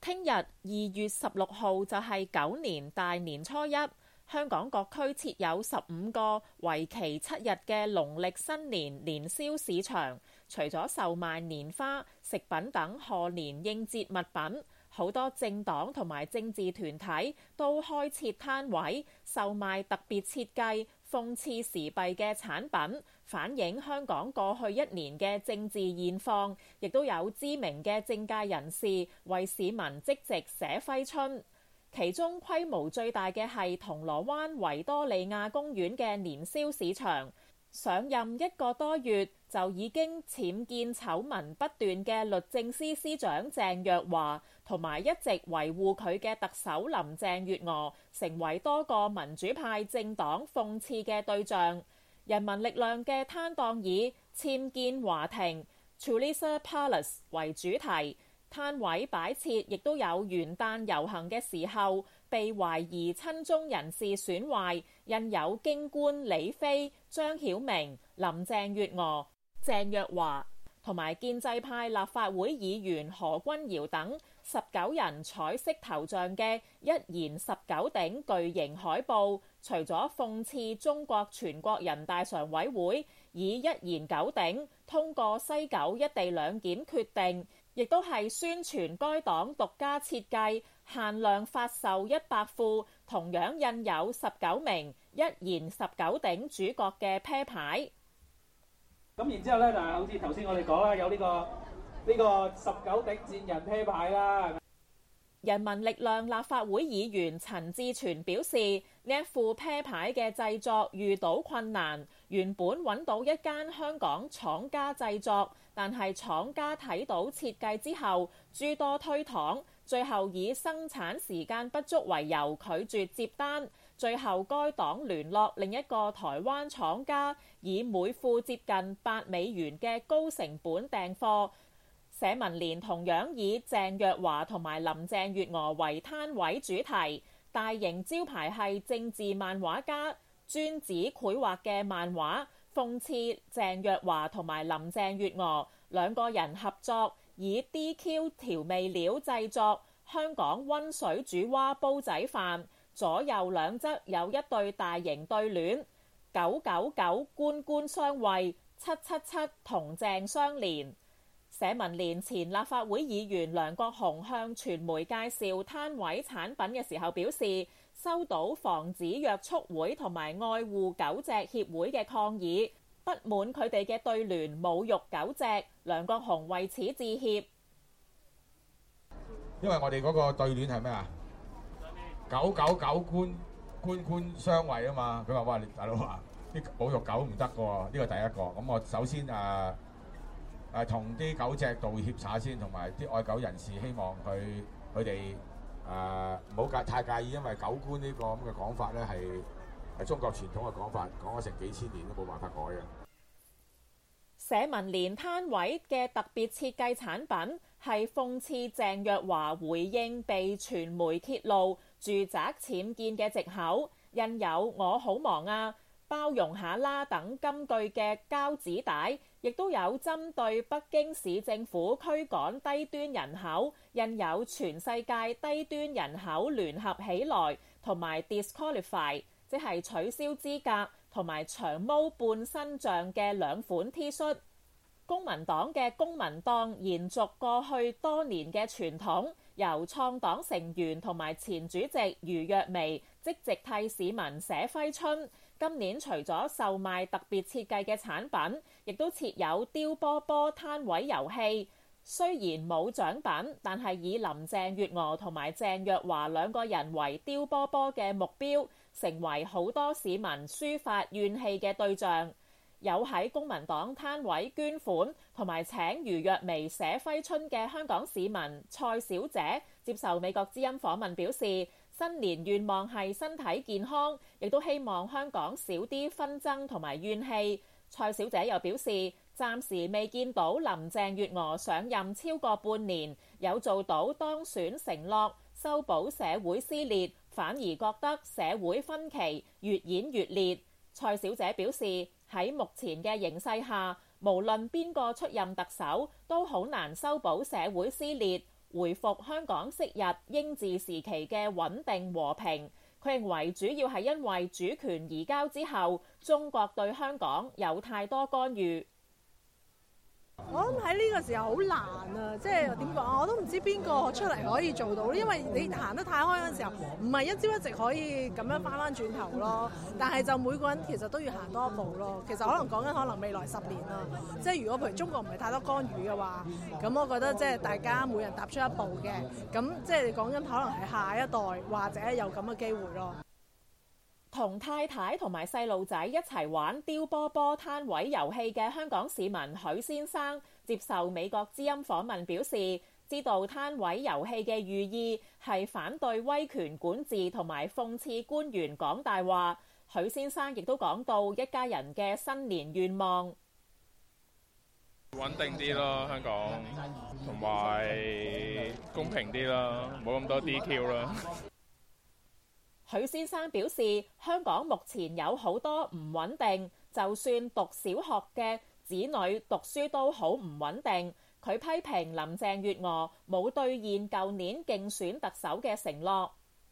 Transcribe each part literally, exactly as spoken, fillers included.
聽日二月十六號就係狗年大年初一，香港各區設有十五個為期七日嘅農曆新年年宵市場，除咗售賣年花、食品等賀年應節物品，好多政黨同埋政治團體都開設攤位，售賣特別設計、諷刺時弊嘅產品，反映香港過去一年嘅政治現況，亦都有知名嘅政界人士為市民積極寫揮春。其中規模最大嘅係銅鑼灣維多利亞公園嘅年宵市場，上任一個多月就已經僭建醜聞不斷嘅律政司司長鄭若驊同埋一直維護佢嘅特首林鄭月娥，成為多個民主派政黨諷刺嘅對象。人民力量嘅攤檔以僭建華庭 Chalice Palace 為主題，攤位擺設亦都有元旦遊行嘅時候被懷疑親中人士損壞，印有京官李飛、張曉明、林鄭月娥、鄭若驊同埋建制派立法會議員何君堯等十九人彩色頭像嘅一言十九頂巨型海報，除咗諷刺中國全國人大常委會以一言九鼎通過西九一地兩檢決定，亦都係宣傳該黨獨家設計限量發售一百副，同樣印有十九名一言十九鼎主角嘅啤牌。 咁然之後咧，就係好似頭先我哋講啦，有呢個呢個十九鼎戰人啤牌啦。 人民力量立法會議員陳志全表示，呢一副啤牌嘅製作遇到困難，原本揾到一間香港廠家製作，但係廠家睇到設計之後諸多推搪，最後以生產時間不足為由拒絕接單。最後該黨聯絡另一個台灣廠家，以每副接近八美元嘅高成本訂貨。社民連同樣以鄭若驊同埋林鄭月娥為攤位主題，大型招牌係政治漫畫家專紙繪畫嘅漫畫，諷刺鄭若驊同埋林鄭月娥兩個人合作，以 D Q 調味料製作香港溫水煮蛙煲仔飯，左右兩側有一對大型對聯，九九九官官相衛，七七七同鄭相連。社民連前立法會議員梁國雄向傳媒介紹攤位產品嘅時候表示，收到防止虐畜會同埋愛護狗隻協會嘅抗議，不滿佢哋嘅對聯侮辱狗隻。梁國雄為此致歉。 因為我哋嗰個對聯係咩啊？九九九官官官相衛啊嘛，佢話哇，大佬話啲侮辱狗唔得嘅喎，呢個第一個。咁我首先誒誒同啲狗隻道歉下先，同埋啲愛狗人士希望佢佢哋誒唔好介太介意，因為狗官呢個咁嘅講法咧係係中國傳統嘅講法，講咗成幾千年都冇辦法改嘅。 社民連攤位嘅特別設計產品係諷刺鄭若驊回應被傳媒揭露住宅僭建嘅藉口，印有我好忙啊、包容下啦等金句嘅膠紙帶，亦都有針對北京市政府驅趕低端人口，印有全世界低端人口聯合起來同埋 disqualify， 即係取消資格同埋長毛半身像嘅兩款 T 恤。公民黨嘅公民黨延續過去多年嘅傳統，由創黨成員同埋前主席余若薇積極替市民寫揮春。今年除咗售賣特別設計嘅產品，亦都設有丟波波攤位遊戲。雖然冇獎品，但係以林鄭月娥同埋鄭若驊兩個人為丟波波嘅目標，成為好多市民抒發怨氣嘅對象。有喺公民黨攤位捐款同埋請余若薇寫揮春嘅香港市民蔡小姐接受美國之音訪問表示，新年願望係身體健康，亦都希望香港少啲紛爭同埋怨氣。蔡小姐又表示，暫時未見到林鄭月娥上任超過半年有做到當選承諾修補社會撕裂，反而覺得社會分歧越演越烈。蔡小姐表示，喺目前嘅形勢下，無論邊個出任特首，都好難修補社會撕裂。 回復香港昔日英治時期嘅穩定和平。佢認為主要係因為主權移交之後，中國對香港有太多干預。 我諗喺呢個時候好難啊，即係點講，我都唔知邊個出嚟可以做到，因為你行得太開嗰陣時候，唔係一朝一夕可以咁樣翻翻轉頭咯。但係就每個人其實都要行多一步咯。其實可能講緊可能未來十年啦，即係如果譬如中國唔係太多干預嘅話，咁我覺得即係大家每人踏出一步嘅，咁即係你講緊可能係下一代或者有咁嘅機會咯。 同太太同埋細路仔一齊玩丟波波攤位遊戲嘅香港市民許先生接受美國之音訪問表示，知道攤位遊戲嘅寓意係反對威權管治同埋諷刺官員講大話。許先生亦都講到一家人嘅新年願望穩定啲咯，香港同埋公平啲啦，冇咁多 D Q 啦。 許先生表示，香港目前有好多唔穩定，就算讀小學嘅子女讀書都好唔穩定。佢批評林鄭月娥冇兌現舊年競選特首嘅承諾。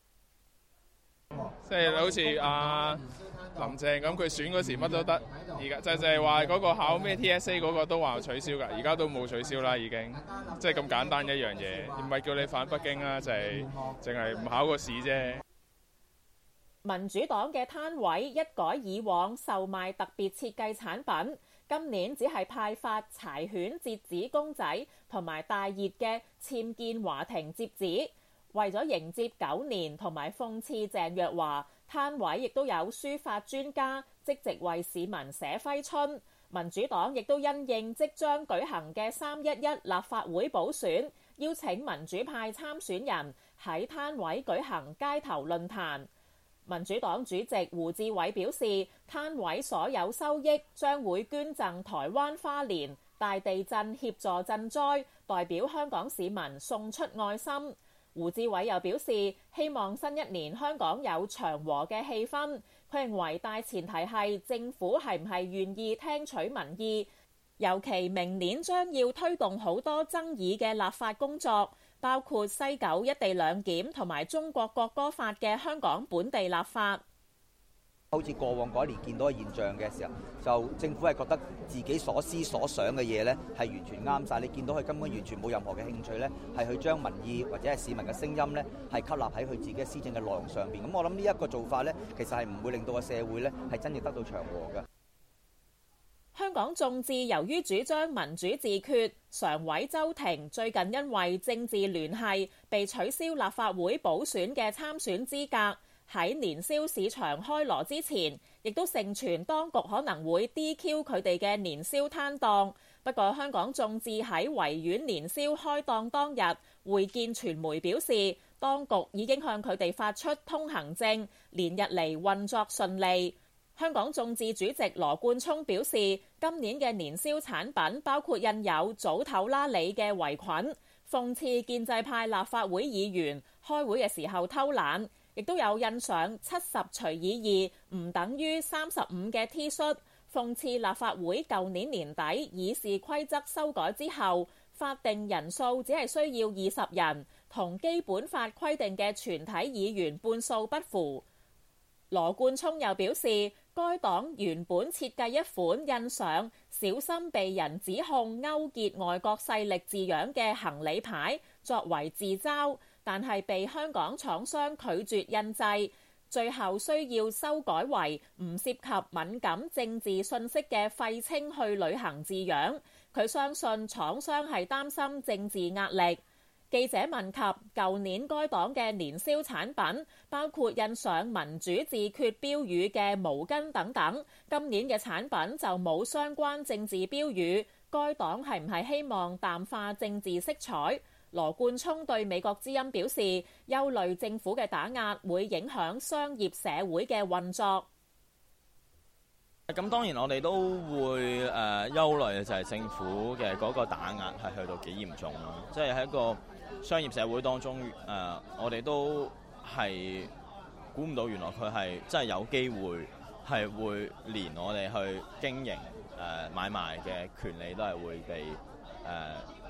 即係好似阿林鄭咁，佢選嗰時乜都得，而家就就係話嗰個考咩 T S A 嗰個都話取消㗎，而家都冇取消啦，已經即係咁簡單一樣嘢，唔係叫你返北京啦，就係淨係唔考個試啫。 民主黨嘅攤位一改以往售賣特別設計產品，今年只係派發柴犬折紙公仔同埋大熱嘅僭建華庭摺紙。為咗迎接狗年同埋諷刺鄭若驊，攤位亦都有書法專家積極為市民寫揮春。民主黨亦都因應即將舉行嘅三一一立法會補選，邀請民主派參選人喺攤位舉行街頭論壇。民主黨主席胡志偉表示，攤位所有收益將會捐贈台灣花蓮大地震協助賑災，代表香港市民送出愛心。胡志偉又表示，希望新一年香港有祥和嘅氣氛。佢認為大前提係政府係唔係願意聽取民意，尤其明年將要推動好多爭議嘅立法工作，包括西九一地兩檢同埋中國國歌法嘅香港本地立法。 好似過往嗰一年見到嘅現象嘅時候，就政府係覺得自己所思所想嘅嘢呢係完全啱晒。你見到佢根本完全冇任何嘅興趣呢係去將民意或者係市民嘅聲音呢係吸納喺佢自己嘅施政嘅內容上邊。咁我諗呢一個做法呢，其實係唔會令到個社會呢係真正得到祥和嘅。 香港眾志由於主張民主自決，常委周庭最近因為政治聯繫被取消立法會補選嘅參選資格。喺年宵市場開鑼之前，亦都盛傳當局可能會 D Q 佢哋嘅年宵攤檔。不過香港眾志喺維園年宵開檔當日會見傳媒表示，當局已經向佢哋發出通行證，連日嚟運作順利。香港眾志主席羅冠聰表示，今年嘅年宵產品包括印有早唞啦你嘅圍裙，諷刺建制派立法會議員開會嘅時候偷懶。亦都有印上七十除以二唔等於三十五嘅 T 恤，諷刺立法會舊年年底議事規則修改之後，法定人數只係需要二十人，同基本法規定嘅全體議員半數不符。羅冠聰又表示，該黨原本設計一款印上小心被人指控勾結外國勢力字樣嘅行李牌作為自嘲，但係被香港廠商拒絕印製，最後需要修改為唔涉及敏感政治信息嘅廢青去旅行字樣。佢相信廠商係擔心政治壓力。記者問及舊年該黨嘅年宵產品，包括印上民主自決標語嘅毛巾等等，今年嘅產品就冇相關政治標語，該黨係唔係希望淡化政治色彩？羅冠聰對美國之音表示，憂慮政府嘅打壓會影響商業社會嘅運作。 咁當然我哋都會誒憂慮嘅就係政府嘅嗰個打壓係去到幾嚴重啦，即係喺一個商業社會當中誒、呃，我哋都係估唔到原來佢係真係有機會係會連我哋去經營誒、呃、買賣嘅權利都係會被誒、呃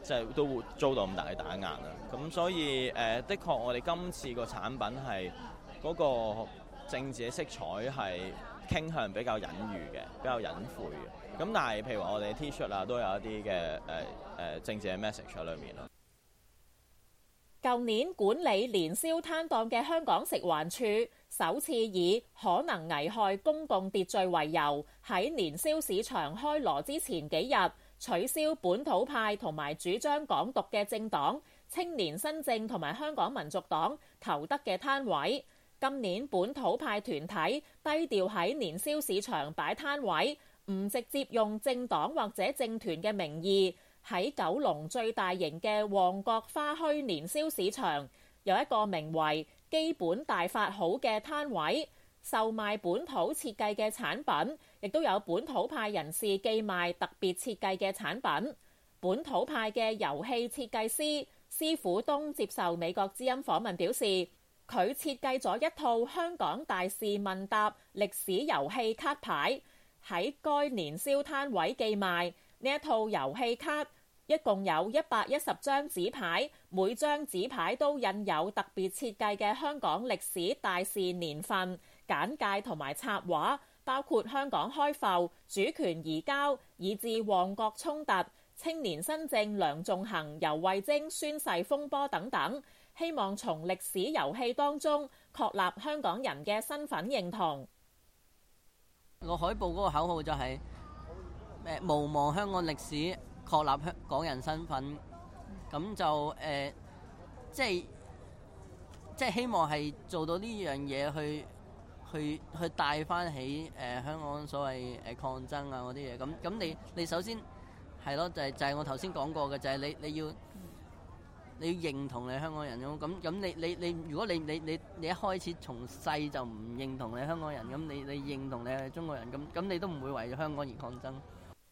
即係都會遭到咁大嘅打壓啦。咁所以誒、呃，的確我哋今次個產品係嗰個政治嘅色彩係傾向比較隱喻嘅，比較隱晦嘅。咁但係譬如話我哋 T-shirt 啊，都有一啲嘅誒誒政治嘅 message 喺裏面咯。 舊年管理年宵攤檔嘅香港食環署首次以可能危害公共秩序為由，喺年宵市場開鑼之前幾日取消本土派同埋主張港獨嘅政黨青年新政同埋香港民族黨投得嘅攤位。今年本土派團體低調喺年宵市場擺攤位，唔直接用政黨或者政團嘅名義。喺九龍最大型嘅旺角花墟年宵市場，有一個名為基本大法好嘅攤位，售賣本土設計嘅產品，亦都有本土派人士寄賣特別設計嘅產品。本土派嘅遊戲設計師施虎東接受美國之音訪問表示，佢設計咗一套香港大事問答歷史遊戲卡牌，喺該年宵攤位寄賣。呢一套遊戲卡一共有一百一十張紙牌，每張紙牌都印有特別設計嘅香港歷史大事年份、簡介同埋插畫，包括香港開埠、主權移交，以至旺角衝突、青年新政梁頌恆、游蕙禎宣誓風波等等，希望從歷史遊戲當中確立香港人嘅身份認同。 個海報嗰個口號就係、是誒無忘香港歷史，確立香港人身份，咁就誒、呃，即係即係希望係做到呢樣嘢，去去去帶翻起誒、呃、香港所謂誒、呃、抗爭啊嗰啲嘢。咁咁你你首先係咯，就係、是、就係、是、我頭先講過嘅，就係、是、你你要你要認同你香港人咁。咁咁你你你如果你你你你一開始從細就唔認同你香港人，咁你你認同你係中國人，咁咁你都唔會為咗香港而抗爭。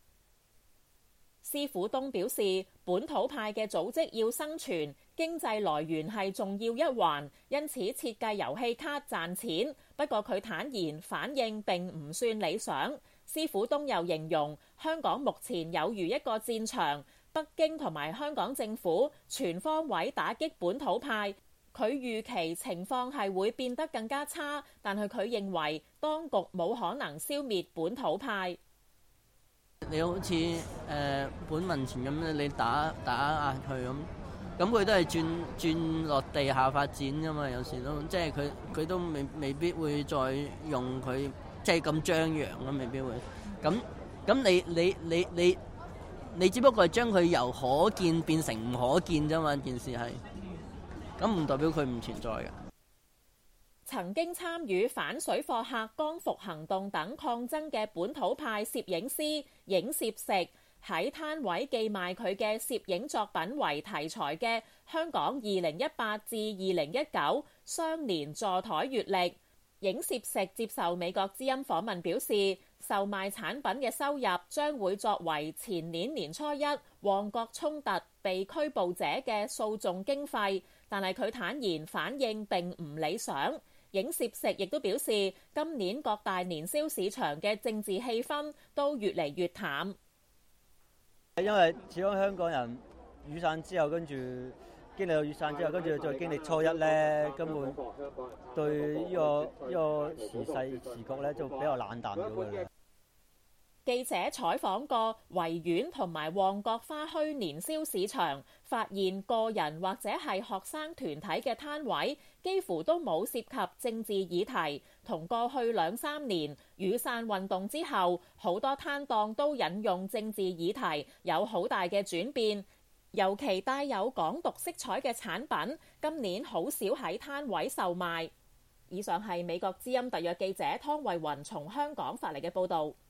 施虎東表示，本土派嘅組織要生存，經濟來源係重要一環，因此設計遊戲卡賺錢。不過佢坦言反應並唔算理想。施虎東又形容香港目前有如一個戰場，北京同埋香港政府全方位打擊本土派。佢預期情況係會變得更加差，但係佢認為當局冇可能消滅本土派。 你好似誒、呃、本民前咁咧，你打打壓佢咁，咁佢都係轉轉落地下發展㗎嘛。有時都即係佢佢都未未必會再用佢即係咁張揚咯，未必會。咁咁你你你你你只不過係將佢由可見變成唔可見啫嘛，件事係。咁唔代表佢唔存在嘅。 曾經參與反水貨客光復行動等抗爭嘅本土派攝影師影攝食喺攤位寄賣佢嘅攝影作品為題材嘅香港二零一八至二零一九雙年座台月曆。影攝食接受美國之音訪問表示，售賣產品嘅收入將會作為前年年初一旺角衝突被拘捕者嘅訴訟經費，但係佢坦言反應並唔理想。影攝食亦都表示，今年各大年宵市場嘅政治氣氛都越嚟越淡。 因為始終香港人雨傘之後，跟住經歷到雨傘之後，跟住再經歷初一咧，根本對呢、呢個呢、呢個時勢時局咧就比較冷淡咗嘅。 記者採訪過維園同埋旺角花墟年宵市場，發現個人或者係學生團體嘅攤位幾乎都冇涉及政治議題，同過去兩三年雨傘運動之後，好多攤檔都引用政治議題，有好大嘅轉變。尤其帶有港獨色彩嘅產品，今年好少喺攤位售賣。以上係美國之音特約記者湯慧雲從香港發嚟嘅報導。